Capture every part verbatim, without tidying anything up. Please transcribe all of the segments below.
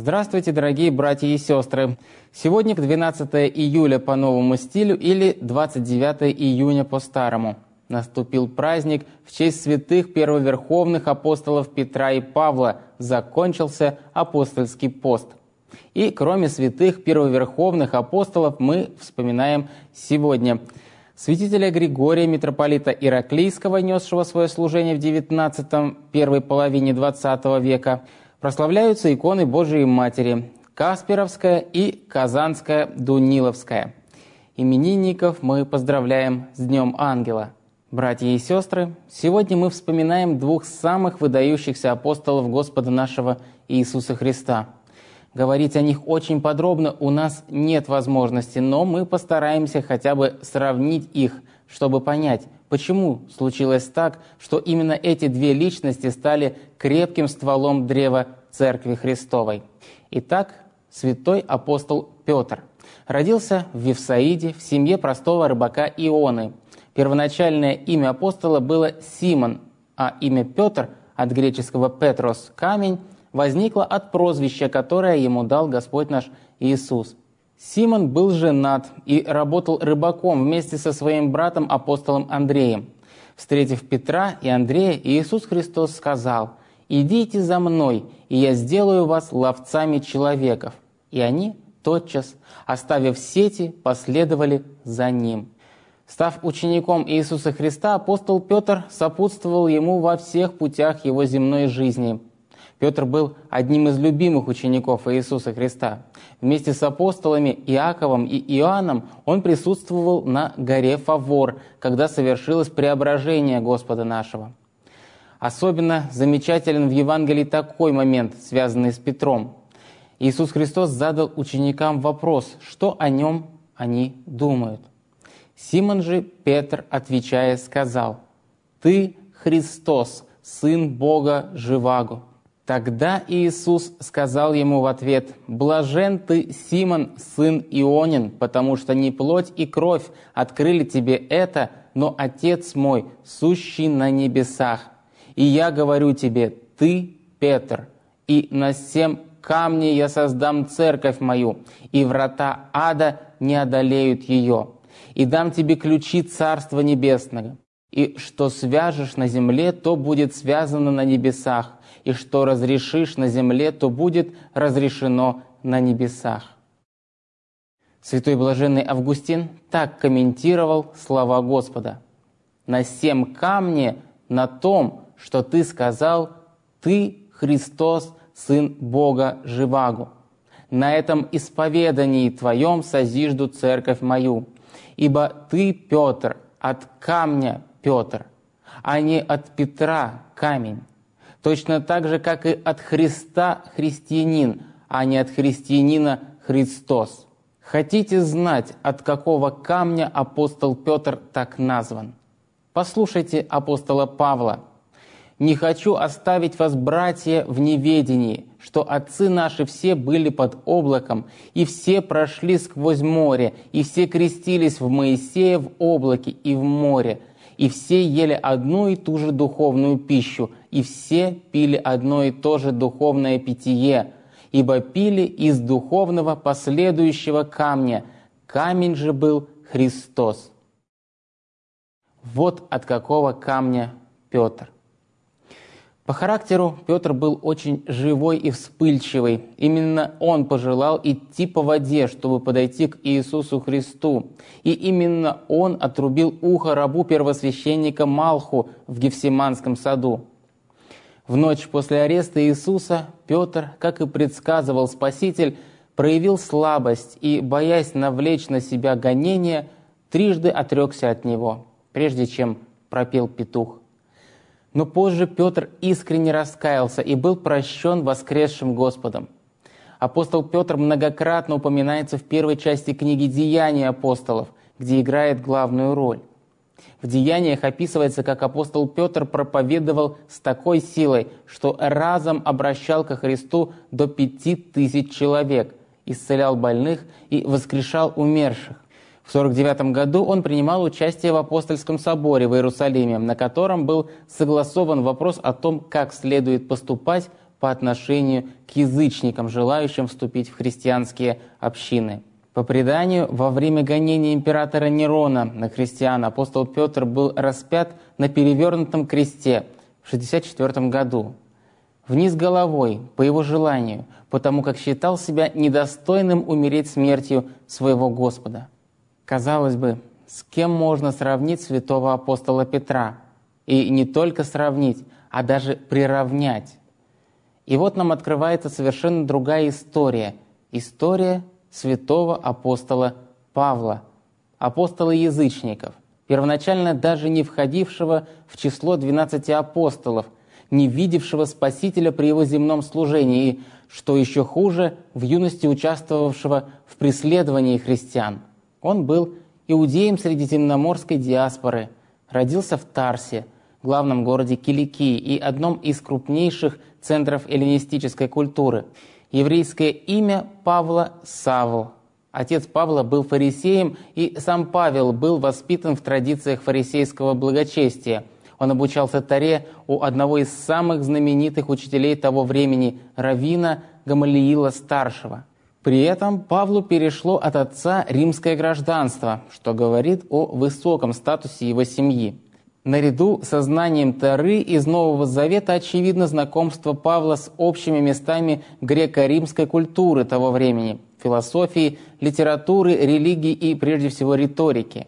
Здравствуйте, дорогие братья и сестры! Сегодня двенадцатое июля по новому стилю или двадцать девятое июня по старому. Наступил праздник в честь святых первоверховных апостолов Петра и Павла, закончился апостольский пост. И кроме святых первоверховных апостолов мы вспоминаем сегодня святителя Григория, митрополита Ираклийского, несшего свое служение в девятнадцатом, первой половине двадцатого века. Прославляются иконы Божией Матери Касперовская и Казанская Дуниловская. Именинников мы поздравляем с Днем Ангела. Братья и сестры, сегодня мы вспоминаем двух самых выдающихся апостолов Господа нашего Иисуса Христа. Говорить о них очень подробно у нас нет возможности, но мы постараемся хотя бы сравнить их, чтобы понять, почему случилось так, что именно эти две личности стали крепким стволом древа Церкви Христовой. Итак, святой апостол Петр родился в Вифсаиде в семье простого рыбака Ионы. Первоначальное имя апостола было Симон, а имя Петр от греческого «петрос» – камень, возникло от прозвища, которое ему дал Господь наш Иисус. Симон был женат и работал рыбаком вместе со своим братом апостолом Андреем. Встретив Петра и Андрея, Иисус Христос сказал: «Идите за мной, и я сделаю вас ловцами человеков». И они тотчас, оставив сети, последовали за Ним. Став учеником Иисуса Христа, апостол Петр сопутствовал Ему во всех путях Его земной жизни. Петр был одним из любимых учеников Иисуса Христа. Вместе с апостолами Иаковом и Иоанном он присутствовал на горе Фавор, когда совершилось преображение Господа нашего. Особенно замечателен в Евангелии такой момент, связанный с Петром. Иисус Христос задал ученикам вопрос, что о нем они думают. Симон же Петр, отвечая, сказал: «Ты Христос, Сын Бога Живаго». Тогда Иисус сказал ему в ответ: «Блажен ты, Симон, сын Ионин, потому что не плоть и кровь открыли тебе это, но Отец мой, сущий на небесах. И я говорю тебе: ты Петр, и на сем камне я создам церковь мою, и врата ада не одолеют ее. И дам тебе ключи Царства Небесного. И что свяжешь на земле, то будет связано на небесах, и что разрешишь на земле, то будет разрешено на небесах». Святой блаженный Августин так комментировал слова Господа: «На сем камне, на том, что ты сказал, ты Христос, Сын Бога Живаго. На этом исповедании твоем созижду церковь мою. Ибо ты, Петр, от камня Петр, а не от Петра камень. Точно так же, как и от Христа христианин, а не от христианина Христос. Хотите знать, от какого камня апостол Петр так назван? Послушайте апостола Павла: «Не хочу оставить вас, братья, в неведении, что отцы наши все были под облаком, и все прошли сквозь море, и все крестились в Моисея в облаке и в море, и все ели одну и ту же духовную пищу, и все пили одно и то же духовное питье, ибо пили из духовного последующего камня, камень же был Христос». Вот от какого камня Петр. По характеру Петр был очень живой и вспыльчивый. Именно он пожелал идти по воде, чтобы подойти к Иисусу Христу. И именно он отрубил ухо рабу первосвященника Малху в Гефсиманском саду. В ночь после ареста Иисуса Петр, как и предсказывал Спаситель, проявил слабость и, боясь навлечь на себя гонения, трижды отрекся от него, прежде чем пропел петух. Но позже Петр искренне раскаялся и был прощен воскресшим Господом. Апостол Петр многократно упоминается в первой части книги «Деяния апостолов», где играет главную роль. В «Деяниях» описывается, как апостол Петр проповедовал с такой силой, что разом обращал ко Христу до пяти тысяч человек, исцелял больных и воскрешал умерших. В сорок девятом году он принимал участие в апостольском соборе в Иерусалиме, на котором был согласован вопрос о том, как следует поступать по отношению к язычникам, желающим вступить в христианские общины. По преданию, во время гонения императора Нерона на христиан апостол Петр был распят на перевернутом кресте в шестьдесят четвёртом году, вниз головой, по его желанию, потому как считал себя недостойным умереть смертью своего Господа. Казалось бы, с кем можно сравнить святого апостола Петра? И не только сравнить, а даже приравнять. И вот нам открывается совершенно другая история. История святого апостола Павла, апостола язычников, первоначально даже не входившего в число двенадцати апостолов, не видевшего Спасителя при его земном служении и, что еще хуже, в юности участвовавшего в преследовании христиан. Он был иудеем средиземноморской диаспоры, родился в Тарсе, главном городе Киликии и одном из крупнейших центров эллинистической культуры. Еврейское имя Павла – Савл. Отец Павла был фарисеем, и сам Павел был воспитан в традициях фарисейского благочестия. Он обучался Торе у одного из самых знаменитых учителей того времени – раввина Гамалиила Старшего. При этом Павлу перешло от отца римское гражданство, что говорит о высоком статусе его семьи. Наряду со знанием Торы из Нового Завета очевидно знакомство Павла с общими местами греко-римской культуры того времени, философии, литературы, религии и, прежде всего, риторики.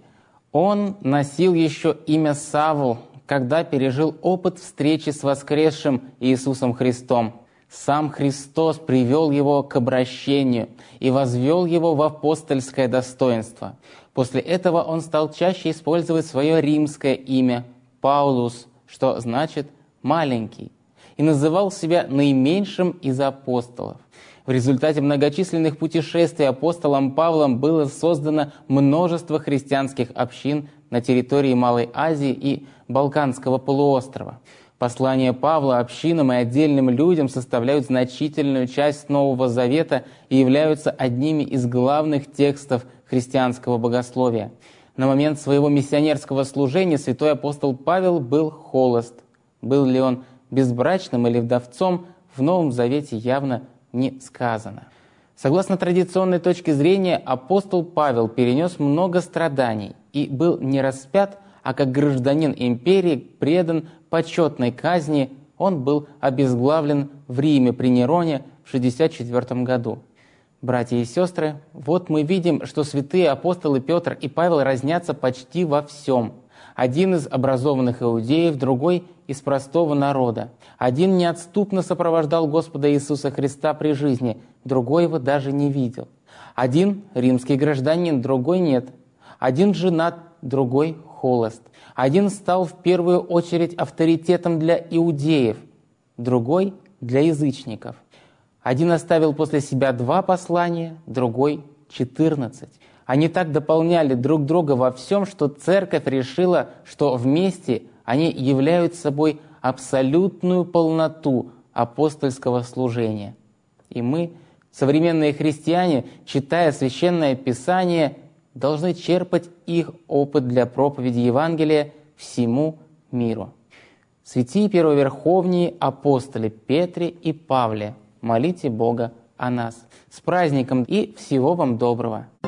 Он носил еще имя Савл, когда пережил опыт встречи с воскресшим Иисусом Христом. Сам Христос привел его к обращению и возвел его в апостольское достоинство. После этого он стал чаще использовать свое римское имя Паулус, что значит «маленький», и называл себя наименьшим из апостолов. В результате многочисленных путешествий апостолом Павлом было создано множество христианских общин на территории Малой Азии и Балканского полуострова. Послания Павла общинам и отдельным людям составляют значительную часть Нового Завета и являются одними из главных текстов христианского богословия. На момент своего миссионерского служения святой апостол Павел был холост. Был ли он безбрачным или вдовцом, в Новом Завете явно не сказано. Согласно традиционной точке зрения, апостол Павел перенес много страданий и был не распят, а как гражданин империи предан почетной казни. Он был обезглавлен в Риме при Нероне в шестьдесят четвёртом году. Братья и сестры, вот мы видим, что святые апостолы Петр и Павел разнятся почти во всем. Один из образованных иудеев, другой из простого народа. Один неотступно сопровождал Господа Иисуса Христа при жизни, другой его даже не видел. Один римский гражданин, другой нет. Один женат, другой холост. Один стал в первую очередь авторитетом для иудеев, другой — для язычников. Один оставил после себя два послания, другой — четырнадцать. Они так дополняли друг друга во всем, что церковь решила, что вместе они являют собой абсолютную полноту апостольского служения. И мы, современные христиане, читая Священное Писание, должны черпать их опыт для проповеди Евангелия всему миру. Святые первоверховные апостоли Петре и Павле, молите Бога о нас. С праздником и всего вам доброго!